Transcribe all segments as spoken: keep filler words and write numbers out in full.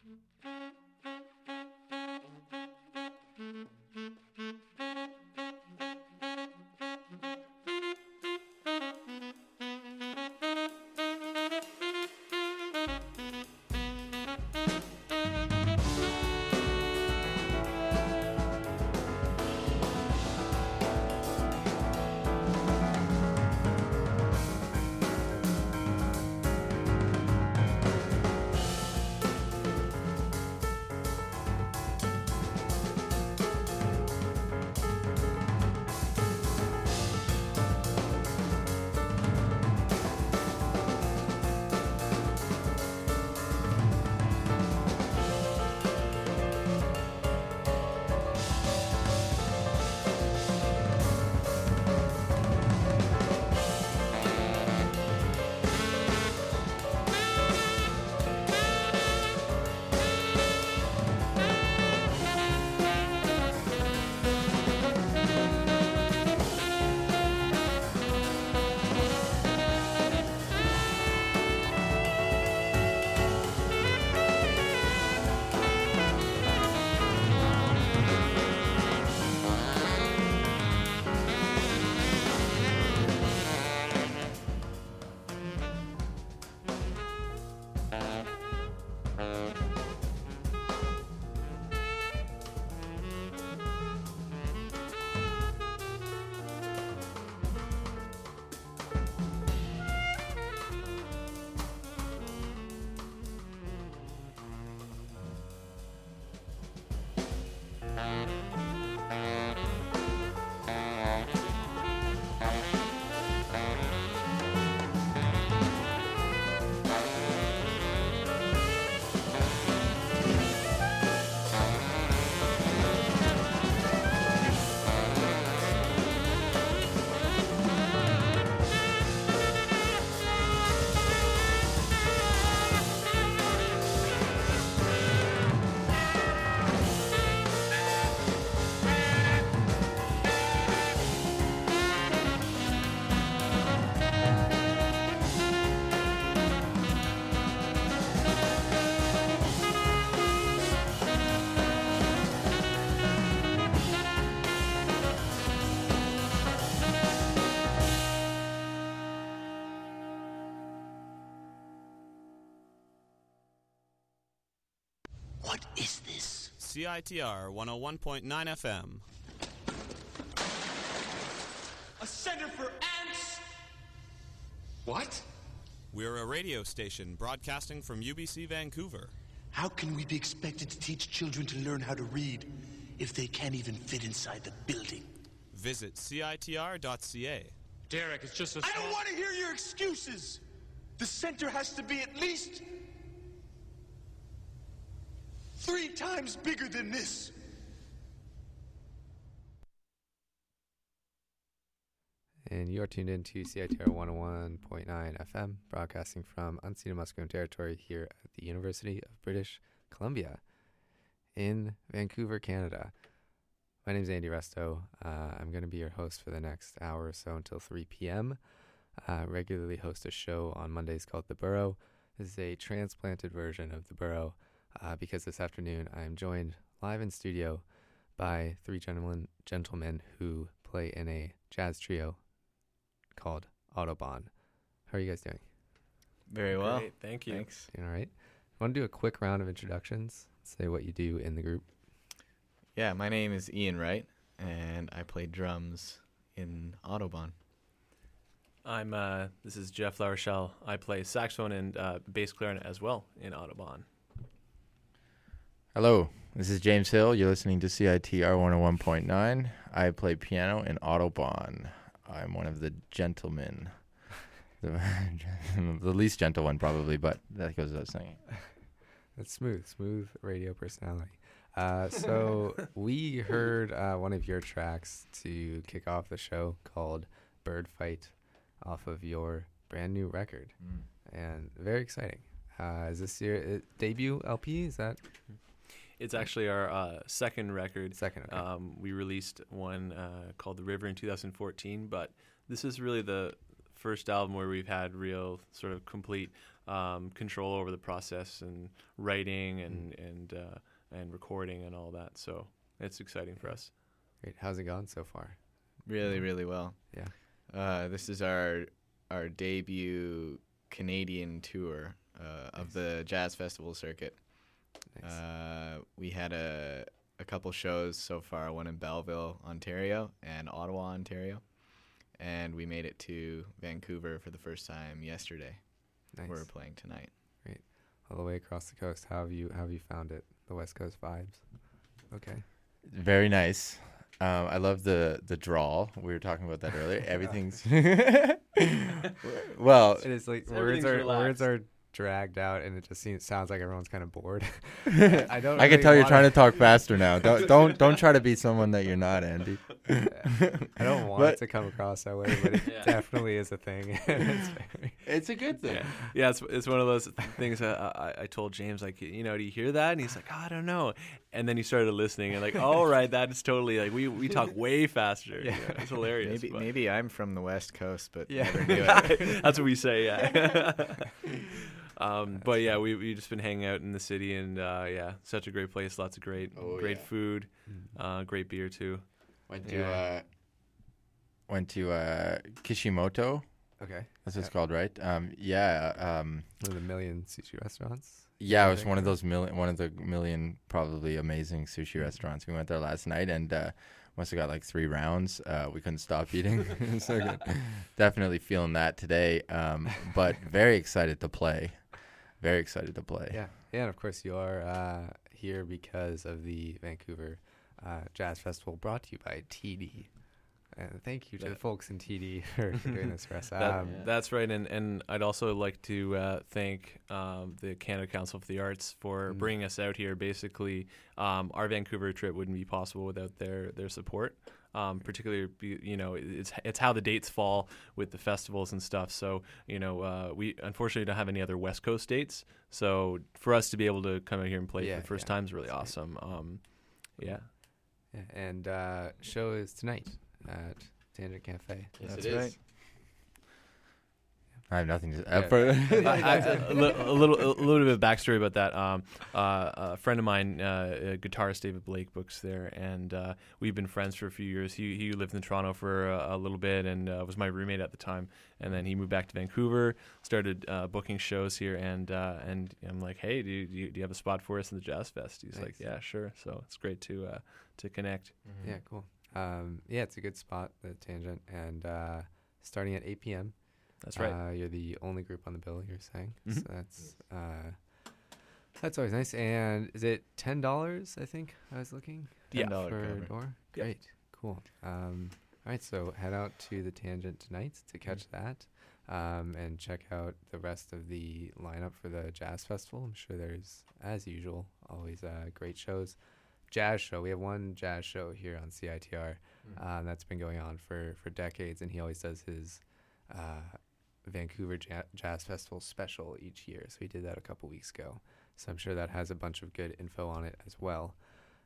What is this? C I T R one oh one point nine F M. A center for ants? What? We're a radio station broadcasting from U B C Vancouver. How can we be expected to teach children to learn how to read if they can't even fit inside the building? Visit C I T R dot C A. Derek, it's just a... I don't want to hear your excuses! The center has to be at least three times bigger than this. And you are tuned in to C I T R one oh one point nine F M, broadcasting from unceded Musqueam territory here at the University of British Columbia in Vancouver, Canada. My name is Andy Resto. Uh, I'm going to be your host for the next hour or so until three p.m. Uh, regularly host a show on Mondays called The Burrow. This is a transplanted version of The Burrow uh, because this afternoon I'm joined live in studio by three gentlemen, gentlemen who play in a jazz trio called Autobahn. How are you guys doing? Very well. Great, thank you. Thanks. Doing all right? Want to do a quick round of introductions? Say what you do in the group. Yeah, my name is Ian Wright, and I play drums in Autobahn. I'm, uh, this is Jeff LaRochelle. I play saxophone and uh, bass clarinet as well in Autobahn. Hello, this is James Hill. You're listening to C I T R one oh one point nine. I play piano in Autobahn. I'm one of the gentlemen. The, the least gentle one, probably, but that goes without saying. That's smooth, smooth radio personality. Uh, so we heard uh, one of your tracks to kick off the show called Bird Fight off of your brand new record. Mm. And very exciting. Uh, is this your uh, debut L P? Is that? It's actually our uh, second record. Second. Okay. Um, we released one uh, called The River in two thousand fourteen, but this is really the first album where we've had real sort of complete um, control over the process and writing and and uh, and recording and all that. So it's exciting for us. Great. How's it gone so far? Really, really well. Yeah. Uh, this is our our debut Canadian tour uh, of Nice. the jazz festival circuit. Nice. Uh, we had a a couple shows so far. One in Belleville, Ontario, and Ottawa, Ontario, and we made it to Vancouver for the first time yesterday. Nice. We're playing tonight. All the way across the coast. How have you how have you found it? The West Coast vibes. Okay. Very nice. Um, I love the the drawl. We were talking about that earlier. Everything's well. It is like words everything's are relaxed. words are dragged out, and it just seems sounds like everyone's kind of bored. I don't. I can really tell you're wanna- trying to talk faster now. Don't don't don't try to be someone that you're not, Andy. I don't want But- it to come across that way, but it Yeah. definitely is a thing. It's very- It's a good thing. Yeah, yeah. It's it's one of those things. That I, I told James, like, you know, do you hear that? And he's like, oh, I don't know. And then he started listening, and like, all right, that is totally like we we talk way faster. Yeah. Yeah, it's hilarious. Maybe but- maybe I'm from the West Coast, but Yeah. never knew it. That's what we say. Yeah. um, but yeah, we we just been hanging out in the city, and uh, yeah, such a great place. Lots of great Oh, great yeah. food, uh, great beer too. Went to Yeah. uh, went to uh, Kishimoto. okay. That's what it's Yeah. called, right? Um, yeah. Um, One of the million sushi restaurants. yeah, it was Vancouver? one of those million, one of the million probably amazing sushi restaurants. We went there last night and uh, must have got like three rounds. Uh, we couldn't stop eating. It was so good. Definitely feeling that today. Um, but very excited to play. Very excited to play. Yeah, yeah, and of course you are uh, here because of the Vancouver uh, Jazz Festival, brought to you by T D. And thank you to the That- folks in T D for, for doing this for us. That, Um, That's right, and, and I'd also like to uh, thank um, the Canada Council for the Arts for Mm. bringing us out here. Basically, um, our Vancouver trip wouldn't be possible without their their support. Um, particularly, be- you know, it's it's how the dates fall with the festivals and stuff. So, you know, uh, we unfortunately don't have any other West Coast dates. So for us to be able to come out here and play Yeah, for the first yeah, time is really that's great. awesome. Um, yeah. yeah, and uh, show is tonight at Tangent Cafe. Yes, That's it is. right. I have nothing to Yeah. uh, for I, I, a, li- a little a little bit of backstory about that. Um, uh, a friend of mine, uh, a guitarist David Blake, books there, and uh, we've been friends for a few years. He he lived in Toronto for a, a little bit and uh, was my roommate at the time. And then he moved back to Vancouver, started uh, booking shows here, and uh, and I'm like, hey, do you, do you do you have a spot for us in the Jazz Fest? He's like, Nice. yeah, sure. So it's great to uh, to connect. Yeah, cool. Um, yeah, it's a good spot, the Tangent, and uh, starting at eight p.m. That's right. Uh, you're the only group on the bill, you're saying. Mhm. So that's uh, that's always nice. And is it ten dollars? I think I was looking. Yeah. ten dollars for cover. door. Yep. Great, cool. Um, all right, so head out to the Tangent tonight to catch that, um, and check out the rest of the lineup for the Jazz Festival. I'm sure there's, as usual, always uh, great shows. Jazz show. We have one jazz show here on C I T R um, that's been going on for for decades, and he always does his uh, Vancouver ja- Jazz Festival special each year. So he did that a couple weeks ago. So I'm sure that has a bunch of good info on it as well.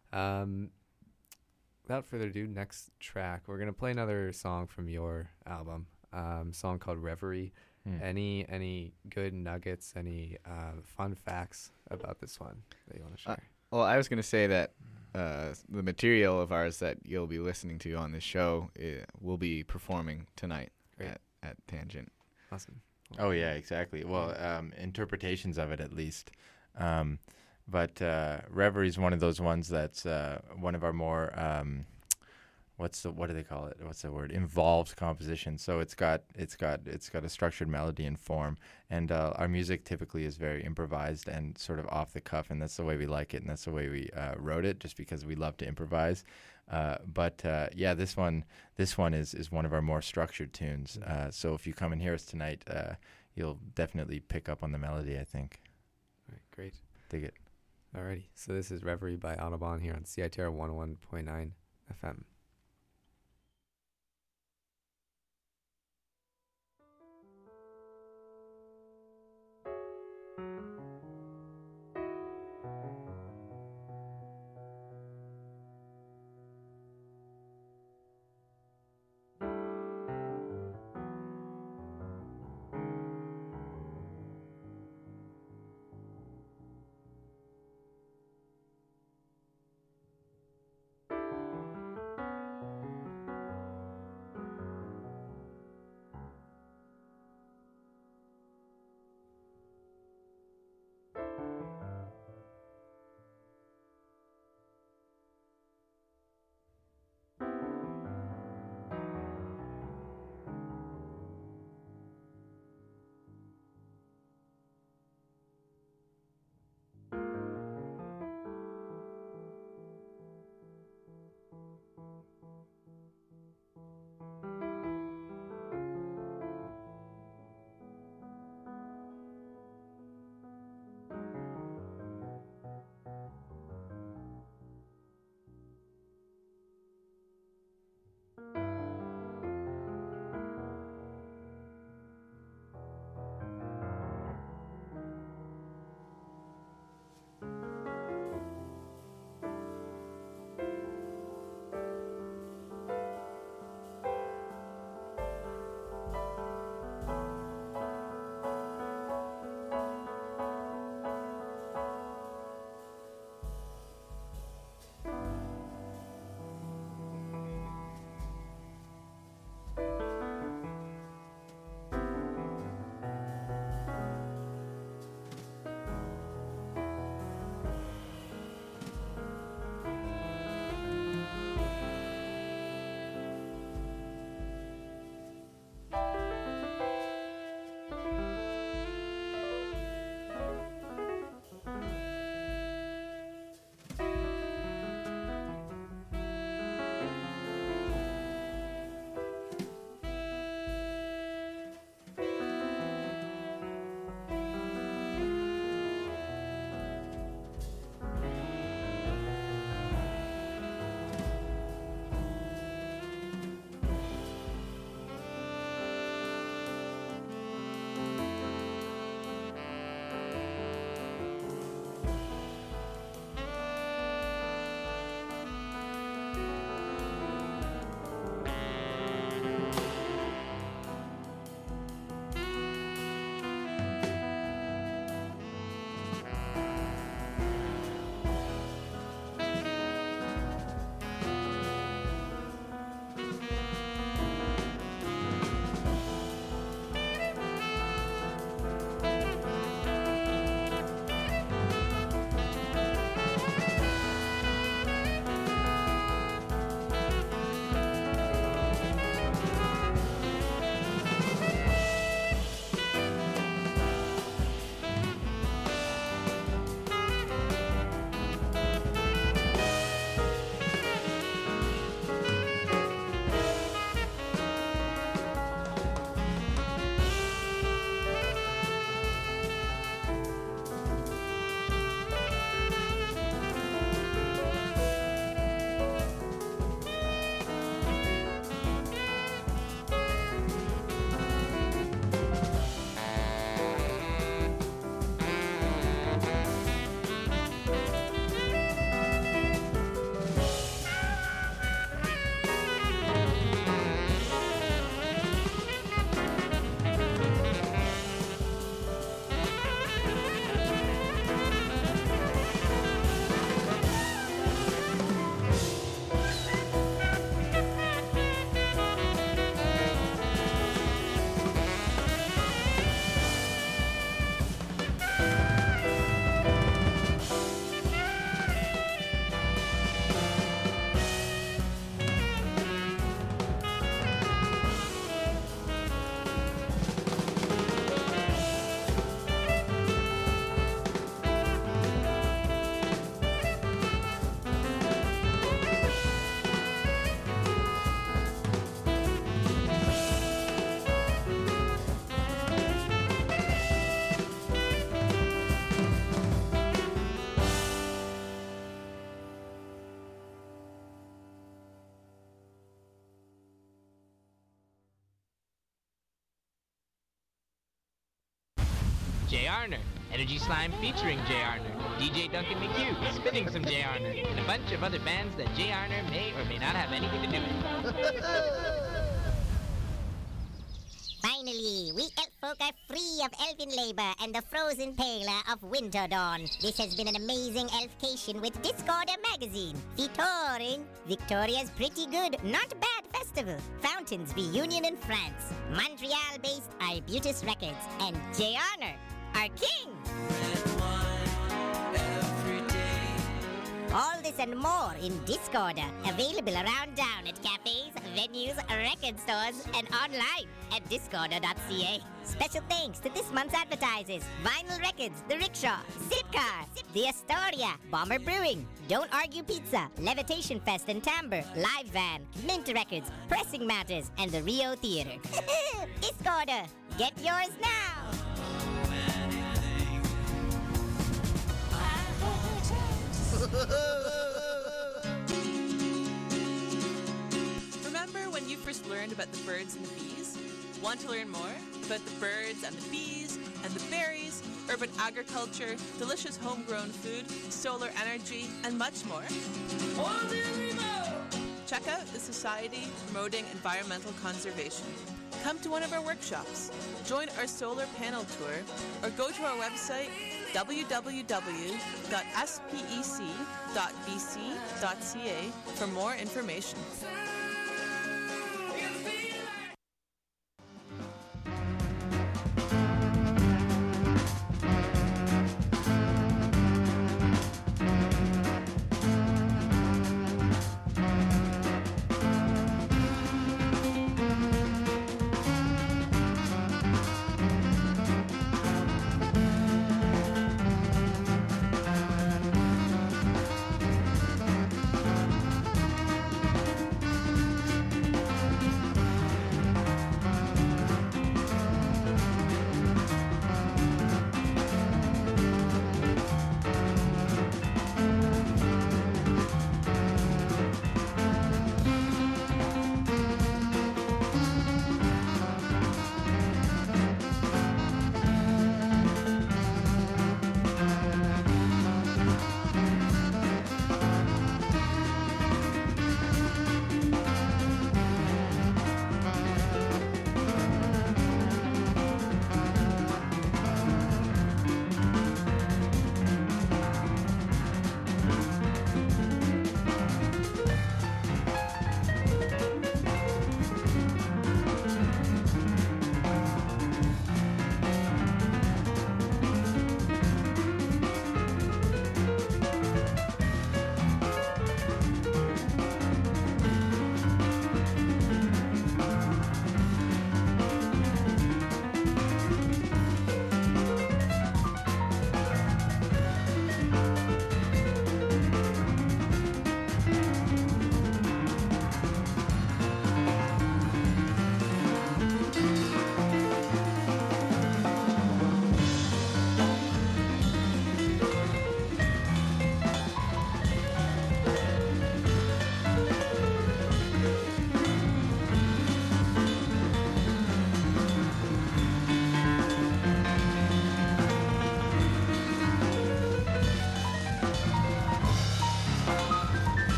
Um, without further ado, next track, we're gonna play another song from your album, um, song called Reverie. Hmm. Any any good nuggets, any uh, fun facts about this one that you want to Uh, share? Well, I was going to say that uh, the material of ours that you'll be listening to on this show uh, will be performing tonight Great. at, at Tangent. Awesome. Oh yeah, exactly. Well, um, interpretations of it at least. Um, but uh, Reverie is one of those ones that's uh, one of our more um, what's the what do they call it? What's the word? Involved compositions. So it's got it's got it's got a structured melody and form, and uh, our music typically is very improvised and sort of off the cuff, and that's the way we like it, and that's the way we uh, wrote it, just because we love to improvise. Uh, but uh, yeah, this one this one is is one of our more structured tunes. Uh, so if you come and hear us tonight, uh, you'll definitely pick up on the melody, I think. All right, great. Dig it. Alrighty, so this is Reverie by Audubon here on C I T R one oh one point nine F M. Jay Arner, Energy Slime featuring Jay Arner, D J Duncan McHugh spinning some Jay Arner, and a bunch of other bands that Jay Arner may or may not have anything to do with. Finally, we elf folk are free of elfin labor and the frozen pale of winter dawn. This has been an amazing elfcation with Discorder magazine, featuring Victoria's Pretty Good Not Bad Festival, Fountains Reunion in France, Montreal-based Arbutus Records, and Jay Arner, our king! All this and more in Discorder, available around town at cafes, venues, record stores, and online at discorder dot c a. Special thanks to this month's advertisers: Vinyl Records, The Rickshaw, Zipcar, The Astoria, Bomber Brewing, Don't Argue Pizza, Levitation Fest and Timbre, Live Van, Mint Records, Pressing Matters, and the Rio Theater. Discorder, get yours now! Remember when you first learned about the birds and the bees? Want to learn more about the birds and the bees and the berries, urban agriculture, delicious homegrown food, solar energy, and much more? Check out the Society Promoting Environmental Conservation. Come to one of our workshops, join our solar panel tour, or go to our website w w w dot s p e c dot b c dot c a for more information.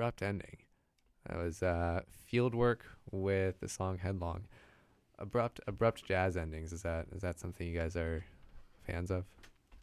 abrupt ending. That was uh, Fieldwork with the song Headlong. Abrupt abrupt jazz endings. Is that is that something you guys are fans of?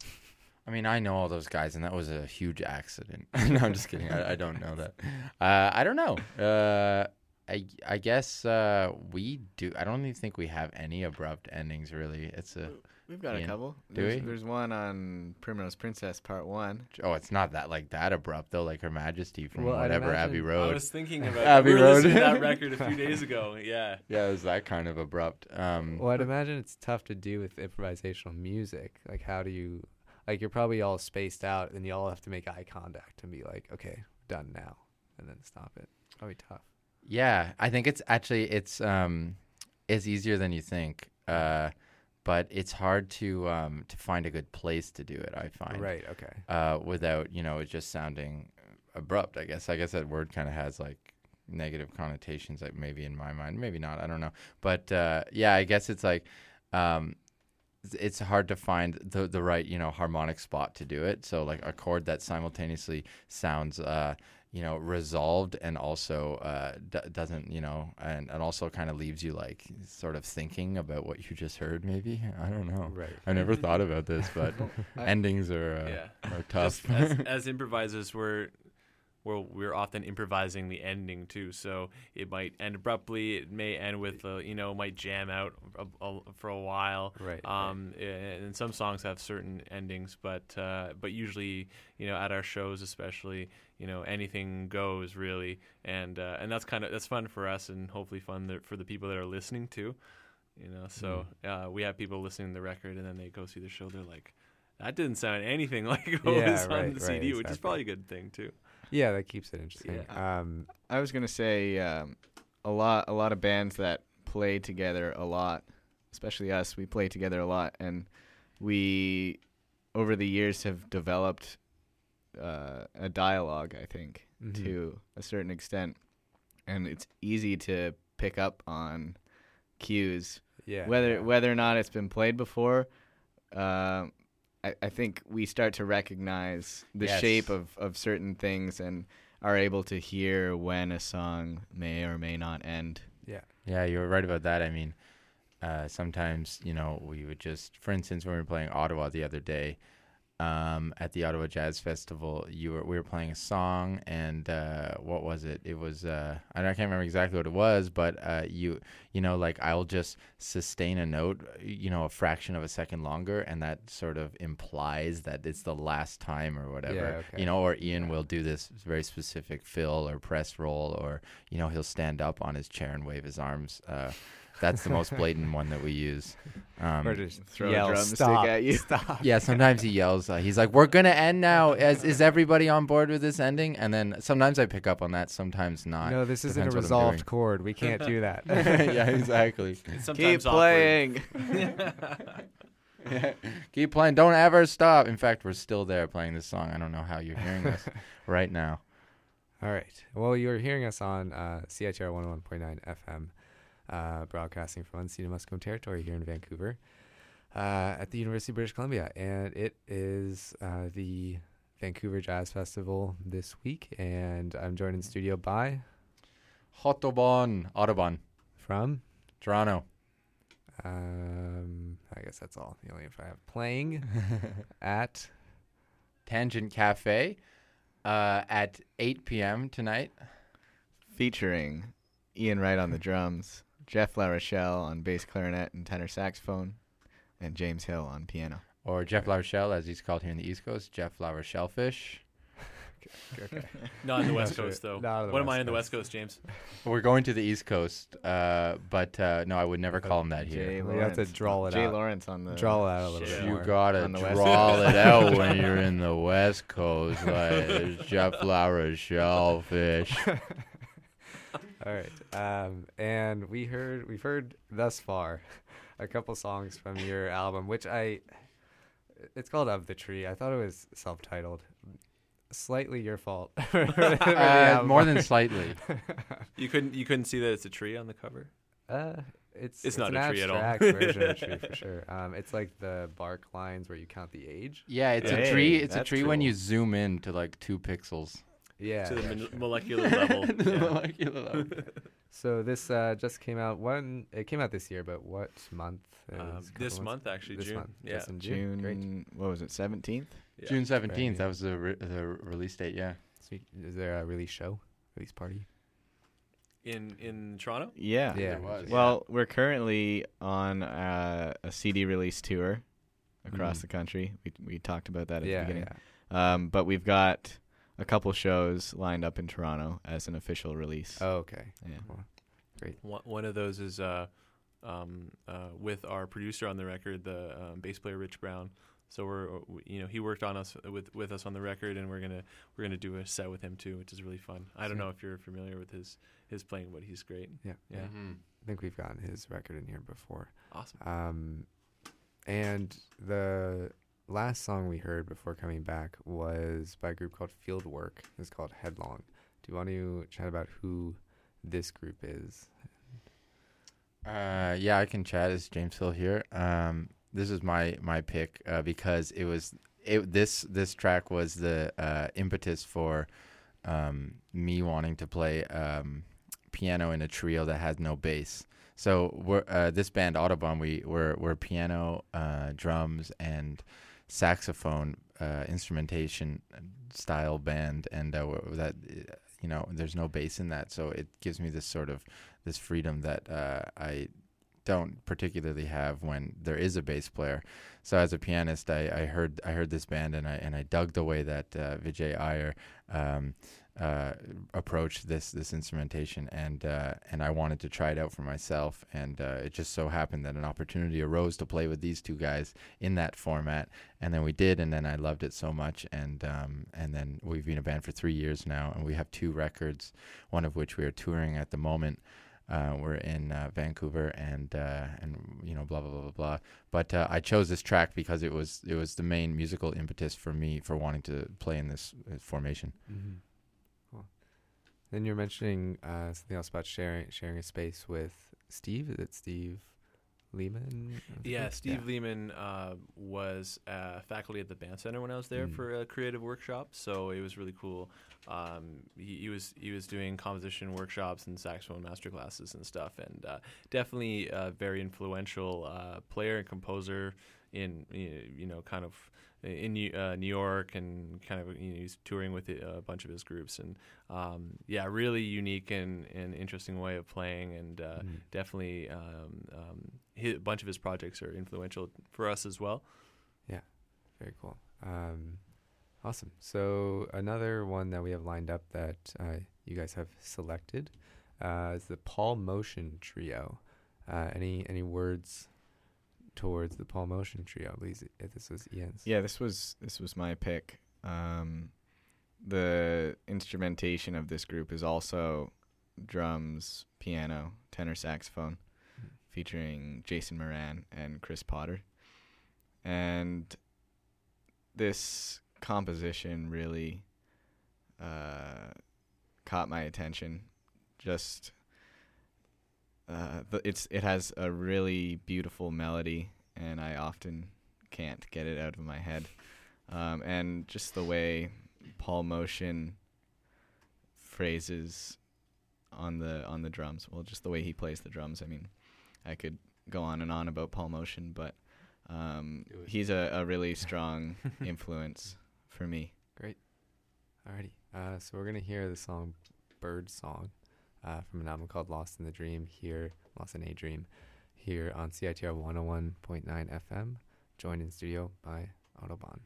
I mean, I know all those guys, and that was a huge accident. No, I'm just kidding. I, I don't know that. Uh, I don't know. Uh, I I guess uh, we do. I don't even think we have any abrupt endings, really. It's a. We've got Ian, a couple. do there's, we? There's one on Primrose Princess Part One. Oh, it's not that like that abrupt though. Like Her Majesty from Well, I'd whatever imagine- Abbey I Road. was thinking about Abbey we were listening to Road. that record a few days ago. Yeah. Yeah, it was that kind of abrupt. Um, Well, I'd imagine it's tough to do with improvisational music. Like, how do you, like, you're probably all spaced out, and you all have to make eye contact and be like, okay, done now, and then stop it. Probably tough. Yeah, I think it's actually it's um it's easier than you think. Uh, but it's hard to um to find a good place to do it. I find Right. Okay. uh without you know it just sounding abrupt. I guess I guess that word kind of has like negative connotations. Like maybe in my mind, maybe not. I don't know. But uh, yeah, I guess it's like um. It's hard to find the the right you know harmonic spot to do it. So like a chord that simultaneously sounds uh you know resolved and also uh d- doesn't you know and, and also kind of leaves you like sort of thinking about what you just heard. Maybe I don't know. Right. I never thought about this, but endings are uh, Yeah. are tough. Just as, as improvisers, we're we're we're often improvising the ending too. So it might end abruptly. It may end with uh, you know might jam out a, a, for a while. Right. Um, and, and some songs have certain endings, but uh, but usually you know at our shows especially you know anything goes really, and uh, and that's kind of that's fun for us and hopefully fun th- for the people that are listening too. You know, so uh, we have people listening to the record and then they go see the show. They're like, that didn't sound anything like what Yeah, was on right, the C D, right, which is exactly. probably a good thing too. Yeah, that keeps it interesting. Yeah. Um, I was gonna say um, a lot, a lot of bands that play together a lot, especially us. We play together a lot, and we, over the years, have developed uh, a dialogue. I think Mhm. to a certain extent, and it's easy to pick up on cues, yeah. whether yeah. whether or not it's been played before. Um, I, I think we start to recognize the Yes. shape of, of certain things and are able to hear when a song may or may not end. Yeah. Yeah, you're right about that. I mean, uh, sometimes, you know, we would just, for instance, when we were playing Ottawa the other day, um, at the Ottawa Jazz Festival, you were we were playing a song, and uh, what was it? It was uh, I, don't, I can't remember exactly what it was, but uh, you you know, like I'll just sustain a note, you know, a fraction of a second longer, and that sort of implies that it's the last time or whatever, Yeah, okay. you know. Or Ian will do this very specific fill or press roll, or you know, he'll stand up on his chair and wave his arms. Uh, That's the most blatant one that we use. Um, Or just throw a yell, drumstick stop, at you. Stop. yeah, sometimes he yells. Uh, he's like, "We're gonna end now. Is, is everybody on board with this ending?" And then sometimes I pick up on that, sometimes not. No, this isn't a Depends what I'm resolved doing. chord. We can't do that. Yeah, exactly. It's sometimes Keep awkward. playing. Yeah. Keep playing. Don't ever stop. In fact, we're still there playing this song. I don't know how you're hearing this right now. All right. Well, you're hearing us on uh, C I T R one oh one point nine F M, uh, broadcasting from unceded Musqueam territory here in Vancouver uh, at the University of British Columbia. And it is uh, the Vancouver Jazz Festival this week. And I'm joined in studio by... Autobahn. Autobahn. From? Toronto. Um, I guess that's all. The only info I have. Playing at... Tangent Cafe uh, at eight p.m. tonight. Featuring Ian Wright on the drums, Jeff LaRochelle on bass clarinet and tenor saxophone, and James Hill on piano. Or Jeff LaRochelle, as he's called here in the East Coast, Jeff LaRochelle Fish. Okay. Not on the West Not Coast, though. Not on the What am West I on the Coast. West Coast, James? We're going to the East Coast, uh, but uh, no, I would never call him that here. Jay We have to Lawrence. draw it Jay out. Lawrence on the Draw it out a little Shit. bit You more. gotta On the West draw Coast. it out when you're in the West Coast, like it's Jeff LaRochelle Fish. All right. Um, and we heard we've heard thus far a couple songs from your album, which I it's called Of the Tree. I thought it was self-titled. Slightly your fault. for the Uh, album. more than slightly. You couldn't you couldn't see that it's a tree on the cover? uh, it's It's not an a tree at all. abstract version of a tree for sure. Um, it's like the bark lines where you count the age. Yeah, it's Hey, a tree. It's a that's tree when cool. you zoom in to like two pixels. Yeah. to the yeah, mon- sure. molecular level. The Yeah. molecular level. So this uh, just came out. One, it came out this year, but what month? It Um, was a couple this months- month, actually, this June. Month. Yeah. Just in June. June, Great. what was it, seventeenth? Yeah. June seventeenth. Right. That was the re- the release date. Yeah. Sweet. Is there a release show, release party? In in Toronto. Yeah. Yeah. There was. Well, we're currently on uh, a C D release tour across Mhm. the country. We we talked about that at Yeah, the beginning. yeah. Um, but we've got a couple shows lined up in Toronto as an official release. Oh, okay. Yeah. Cool. One, one of those is uh, um, uh, with our producer on the record, the um, bass player Rich Brown. So we're, uh, w- you know, he worked on us with with us on the record, and we're gonna we're gonna do a set with him too, which is really fun. I don't Sweet. know if you're familiar with his his playing, but he's great. Yeah. Yeah, Mhm. I think we've gotten his record in here before. awesome. Um, and the last song we heard before coming back was by a group called Fieldwork. It's called Headlong. Do you want to chat about who this group is? Uh, yeah, I can chat. It's James Hill here. Um, this is my my pick uh, because it was it this this track was the uh, impetus for um, me wanting to play um, piano in a trio that has no bass. So we're uh, this band Autobahn. We we're we're piano, uh, drums, and saxophone uh, instrumentation style band, and uh, we're- that uh, you know there's no bass in that, so it gives me this sort of this freedom that uh, I don't particularly have when there is a bass player. So as a pianist, I, I heard I heard this band and I and I dug the way that uh, Vijay Iyer um, uh, approached this this instrumentation, and uh, and I wanted to try it out for myself. And uh, it just so happened that an opportunity arose to play with these two guys in that format, and then we did, and then I loved it so much, and um, and then we've been a band for three years now, and we have two records, one of which we are touring at the moment. Uh, we're in uh, Vancouver, and uh, and you know blah blah blah blah blah. But uh, I chose this track because it was it was the main musical impetus for me for wanting to play in this uh, formation. Mm-hmm. Cool. Then you're mentioning uh, something else about sharing sharing a space with Steve. Is it Steve Lehman? of the Yeah, group? Steve Lehman uh, was uh, faculty at the band center when I was there Mm. for a creative workshop, so it was really cool. Um, he, he was he was doing composition workshops and saxophone master classes and stuff, and uh, definitely a very influential uh, player and composer in you know kind of in New, uh, New York, and kind of you know, he's touring with a bunch of his groups, and um, yeah, really unique and, and interesting way of playing, and uh, Mm. definitely um, um, his, a bunch of his projects are influential for us as well. Very cool. Um, awesome. So another one that we have lined up that uh, you guys have selected uh, is the Paul Motion Trio. Uh, any any words towards the Paul Motion Trio? I believe it- this was Ian's. Yeah, this was this was my pick. Um, the instrumentation of this group is also drums, piano, tenor saxophone, Mm. featuring Jason Moran and Chris Potter. And this composition really uh, caught my attention. Just uh, the, it's it has a really beautiful melody, and I often can't get it out of my head. Um, and just the way Paul Motion phrases on the on the drums. Well, just the way he plays the drums. I mean, I could go on and on about Paul Motion, but um, Do it. he's a, a really strong influence for me. Alrighty. Uh, so we're gonna hear the song "Bird Song" uh, from an album called "Lost in the Dream" here, "Lost in a Dream," here on C I T R one oh one point nine F M. Joined in studio by Autobahn.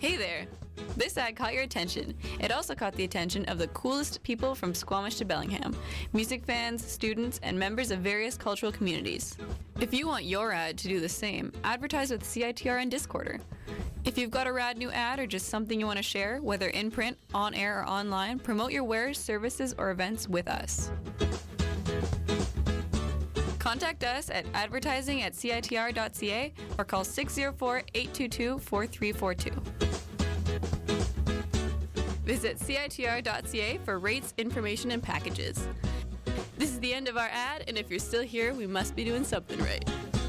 Hey there! This ad caught your attention. It also caught the attention of the coolest people from Squamish to Bellingham, music fans, students, and members of various cultural communities. If you want your ad to do the same, advertise with C I T R and Discorder. If you've got a rad new ad or just something you want to share, whether in print, on air, or online, promote your wares, services, or events with us. Contact us at advertising at C I T R dot C A or call six oh four, eight two two, four three four two. Visit C I T R dot C A for rates, information, and packages. This is the end of our ad, and if you're still here, we must be doing something right.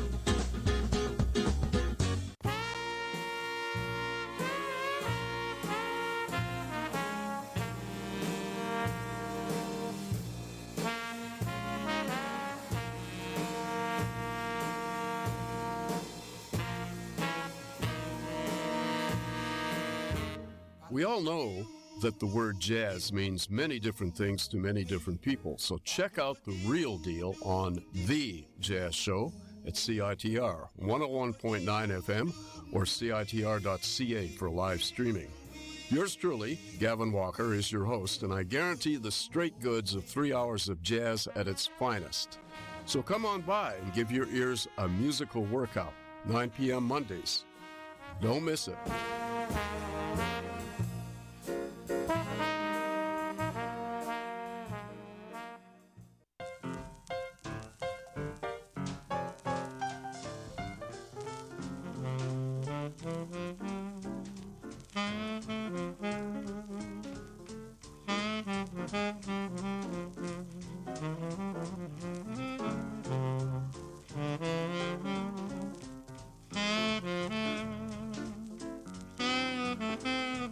We all know that the word jazz means many different things to many different people, so check out the real deal on The Jazz Show at C I T R one oh one point nine F M or C I T R dot C A for live streaming. Yours truly, Gavin Walker, is your host, and I guarantee the straight goods of three hours of jazz at its finest. So come on by and give your ears a musical workout, nine p.m. Mondays. Don't miss it. Thank you.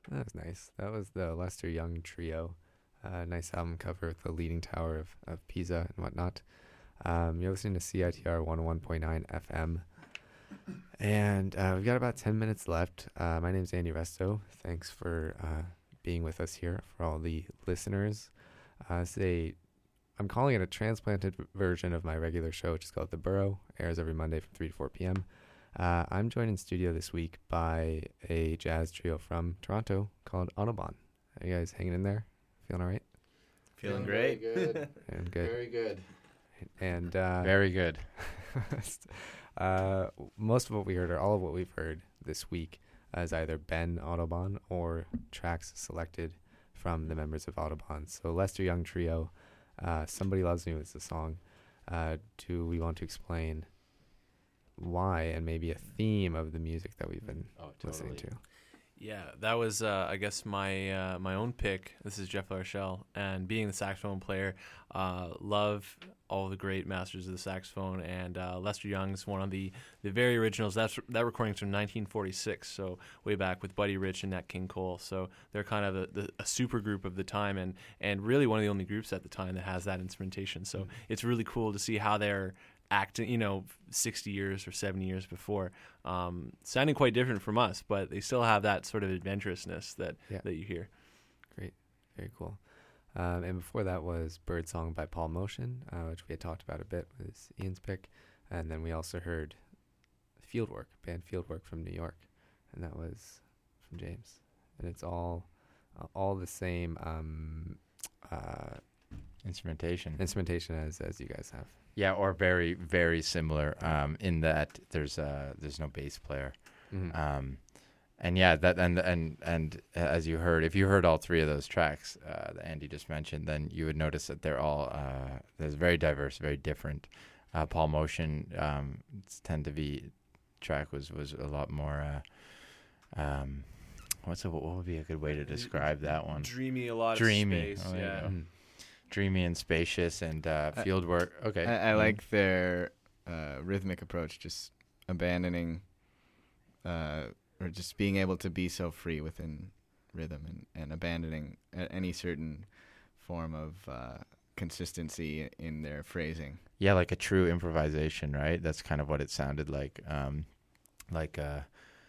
That was nice. That was the Lester Young Trio. Uh, nice album cover with the Leaning Tower of, of Pisa and whatnot. Um, you're listening to C I T R one oh one point nine F M. And uh, we've got about ten minutes left. Uh, my name's Andy Resto. Thanks for uh, being with us here, for all the listeners. Uh, it's a, I'm calling it a transplanted v- version of my regular show, which is called The Burrow. Airs every Monday from three to four p.m. Uh, I'm joined in studio this week by a jazz trio from Toronto called Autobahn. Are you guys hanging in there? Feeling all right? Feeling great. Good. And good. Very good. And uh, Very good. uh, most of what we heard, or all of what we've heard this week, uh, is either Ben Autobahn or tracks selected from the members of Autobahn. So Lester Young Trio, uh, Somebody Loves Me was the song. Uh, do we want to explain why and maybe a theme of the music that we've been Oh, listening totally. to? Yeah, that was, uh, I guess, my uh, my own pick. This is Jeff LaRochelle, and being the saxophone player, uh, love all the great masters of the saxophone, and uh, Lester Young's one of the, the very originals. That's, that recording's from nineteen forty-six, so way back with Buddy Rich and Nat King Cole. So they're kind of a, the, a super group of the time, and, and really one of the only groups at the time that has that instrumentation. So mm-hmm. it's really cool to see how they're acting, you know, sixty years or seventy years before, um, sounding quite different from us, but they still have that sort of adventurousness that, yeah. that you hear. Great. Very cool. Um, and before that was Birdsong by Paul Motion, uh, which we had talked about a bit, was Ian's pick. And then we also heard Fieldwork, band Fieldwork from New York, and that was from James. And it's all uh, all the same um, uh, Instrumentation. instrumentation as, as you guys have. Yeah, or very, very similar um, in that there's uh, there's no bass player. Mm-hmm. Um, and yeah, that and and and as you heard, if you heard all three of those tracks uh, that Andy just mentioned, then you would notice that they're all uh, there's very diverse, very different. Uh, Paul Motion um, tend to be track was was a lot more. Uh, um, what's a, what would be a good way to describe that one? Dreamy, a lot Dreamy. of space. Oh, there you yeah. go. Dreamy and spacious and uh, field work. Okay. I, I Mm. like their uh, rhythmic approach, just abandoning uh, or just being able to be so free within rhythm and, and abandoning a- any certain form of uh, consistency in their phrasing. Yeah, like a true improvisation, right? That's kind of what it sounded like. Um, like uh,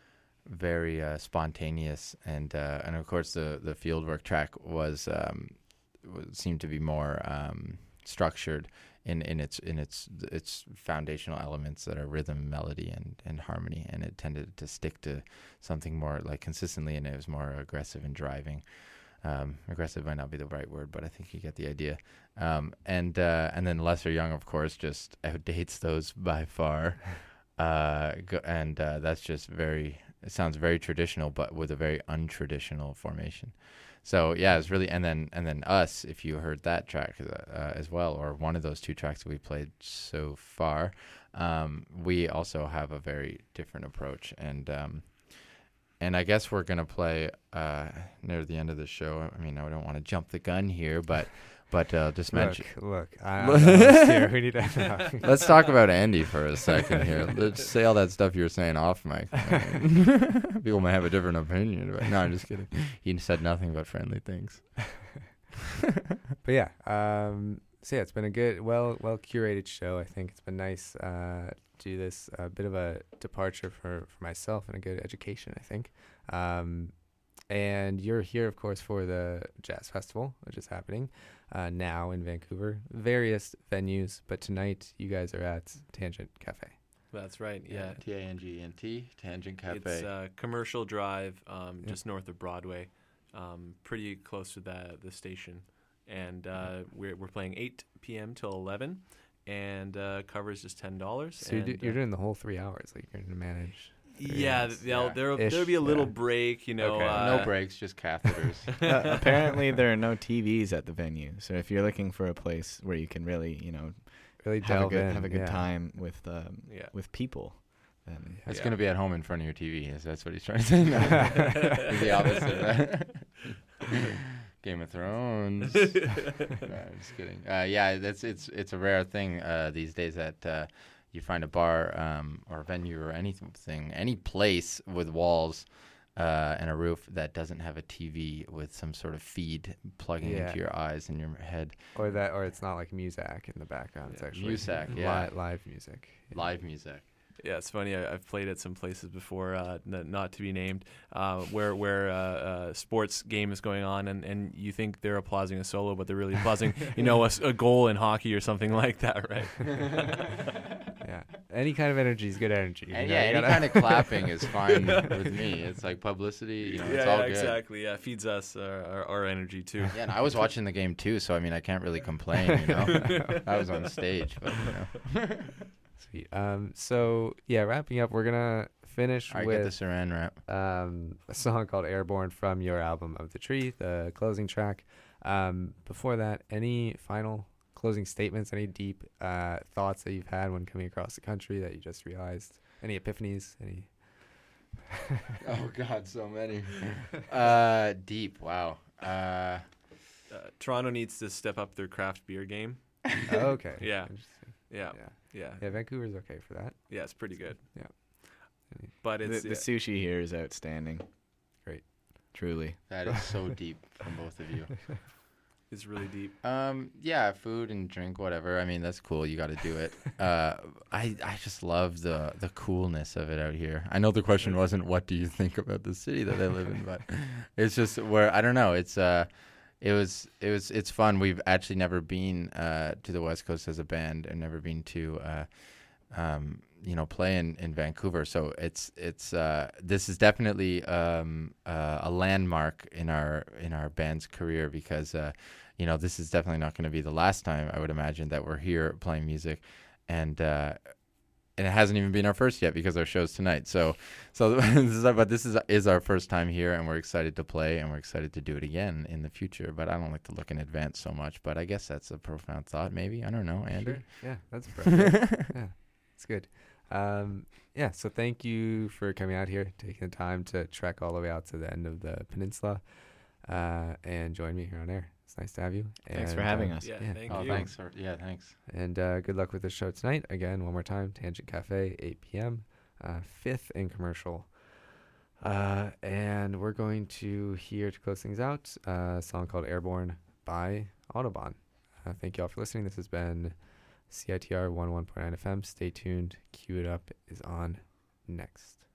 very uh, spontaneous. And uh, and of course, the, the fieldwork track was... Um, seemed to be more um, structured in, in its in its its foundational elements that are rhythm, melody, and, and harmony, and it tended to stick to something more like consistently, and it was more aggressive and driving. Um, aggressive might not be the right word, but I think you get the idea. Um, and uh, and then Lester Young, of course, just outdates those by far, uh, go, and uh, that's just very. It sounds very traditional, but with a very untraditional formation. So yeah, it's really, and then and then us, if you heard that track uh, as well, or one of those two tracks that we played so far, um, we also have a very different approach, and um, and I guess we're gonna play uh, near the end of the show. I mean, I don't want to jump the gun here, but but uh, just mention. Look, look, I, I'm here. We need to. Let's talk about Andy for a second here. Let's say all that stuff you were saying off mic. People might have a different opinion. But no, I'm just kidding. He said nothing but friendly things. But yeah, um, so yeah, it's been a good, well, well curated show. I think it's been nice uh, to do this, a bit of a departure for, for myself and a good education, I think. Um, and you're here, of course, for the Jazz Festival, which is happening uh, now in Vancouver. Various venues, but tonight you guys are at Tangent Cafe. That's right, yeah. T A N G E N T, Tangent Cafe. It's uh, Commercial Drive, um, Yeah. just north of Broadway, um, pretty close to the the station. And uh, we're we're playing eight p.m. till eleven, and uh, cover is just ten dollars. So you're, do, you're doing the whole three hours, like you're going to manage. Yeah, Yes. there'll, Yeah. there'll, Ish, there'll be a little yeah. break, you know. Okay, uh, no breaks, just catheters. Uh, apparently, there are no T Vs at the venue, so if you're looking for a place where you can really, you know, Really have a delve good in. have a good yeah. time with um, Yeah. with people, then That's Yeah. going to be at home in front of your T V. Is That's what he's trying to say. No. It's the opposite. Right? Game of Thrones. No, I'm just kidding. Uh, yeah, that's it's it's a rare thing uh, these days that uh, you find a bar um, or a venue or anything, any place with walls uh, and a roof that doesn't have a T V with some sort of feed plugging Yeah. into your eyes and your head. Or that, or it's not like Muzak in the background. It's actually Muzak, li- yeah. live music. Live music. Yeah, it's funny. I, I've played at some places before, uh, n- not to be named, uh, where where uh, uh, sports game is going on, and, and you think they're applauding a solo, but they're really applauding, you know, a, s- a goal in hockey or something like that, right? Yeah, any kind of energy is good energy. you And know, yeah, you any gotta- kind of clapping is fine with me. It's like publicity, you know, yeah, it's all yeah, good. exactly. Yeah, feeds us uh, our, our energy too. Yeah, and I was watching the game too, so I mean, I can't really complain, you know. I was on stage, but you know. Sweet. Um. So yeah, wrapping up, we're gonna finish All right, with get the Saran wrap. um a song called "Airborne" from your album Of the Tree, the closing track. Um. Before that, any final closing statements? Any deep uh thoughts that you've had when coming across the country that you just realized? Any epiphanies? Any? Oh God, so many. uh, deep. Wow. Uh, Uh, Toronto needs to step up their craft beer game. Oh, okay. Yeah. Interesting. Yeah. Yeah. Yeah. Yeah. Vancouver's okay for that. Yeah, it's pretty good. Yeah. But The, it's the yeah, sushi here is outstanding. Great. Truly. that is so deep from both of you. it's really deep. Um, yeah, food and drink, whatever. I mean, that's cool. You got to do it. Uh, I I just love the the coolness of it out here. I know the question wasn't what do you think about the city that I live in, but it's just where I don't know. It's uh, it was it was it's fun. We've actually never been uh to the West Coast as a band, and never been to uh, um, you know, play in, in Vancouver. So it's it's uh this is definitely um uh, a landmark in our in our band's career, because uh you know, this is definitely not going to be the last time, I would imagine, that we're here playing music, and uh and it hasn't even been our first yet, because our show's tonight. So so this is our, but this is is our first time here, and we're excited to play, and we're excited to do it again in the future. But I don't like to look in advance so much, but I guess that's a profound thought, maybe. I don't know, Andy. Sure. Yeah, that's perfect. Yeah, it's good. Um, yeah, so thank you for coming out here, taking the time to trek all the way out to the end of the peninsula, uh, and join me here on air. It's nice to have you. Thanks for And, having uh, us. Yeah, Yeah. thank Oh, you. thanks. For, yeah, thanks. And uh, good luck with the show tonight. Again, one more time, Tangent Cafe, eight p.m., uh, fifth in Commercial. Uh, and we're going to hear, to close things out, uh, a song called Airborne by Autobahn. Uh, thank you all for listening. This has been C I T R one oh one point nine F M. Stay tuned. Cue It Up is on next.